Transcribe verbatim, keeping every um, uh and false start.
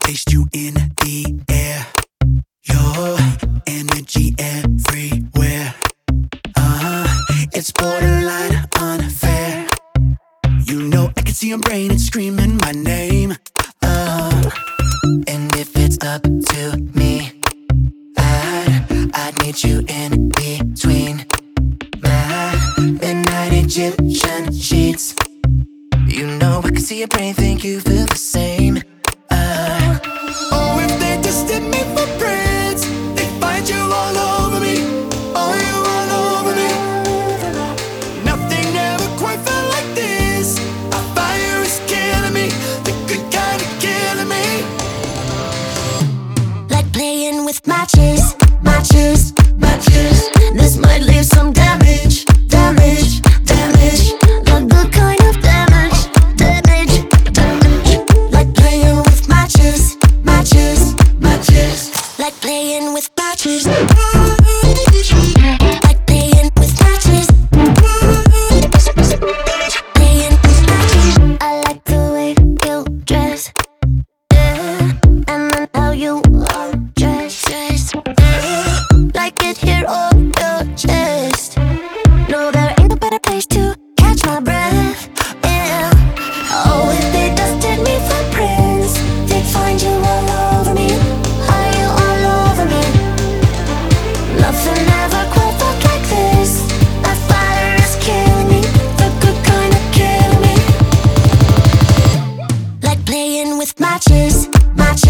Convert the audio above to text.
placed you in the air. Your energy everywhere. Uh-huh, it's borderline unfair. You know I can see your brain, it's screaming my name. Uh, and if it's up to me, I'd, I'd need you in between my midnight Egyptian sheets. You know I can see your brain, think you feel the same. Uh, oh, if they tested me for friends, they find you all over me. Oh, you all over me. Nothing ever quite felt like this. A fire is killing me, the good kind of killing me. Like playing with matches, matches, matches. This might leave some damage, damage, damage. Not the kind of damage, damage, damage. Like playing with matches, matches, matches. Like playing with matches. Like playing with matches. Playing with matches. I like the way you dress, yeah. And then how you are dressed, dressed, yeah. Like it here on your chest. No, there ain't a better place to catch my breath, yeah. Oh, if they dusted me for prints, they'd find you all over me. Are you all over me? Nothing ever quite felt like this. A fire is killing me, the good kind of killing me. Like playing with matches, matches.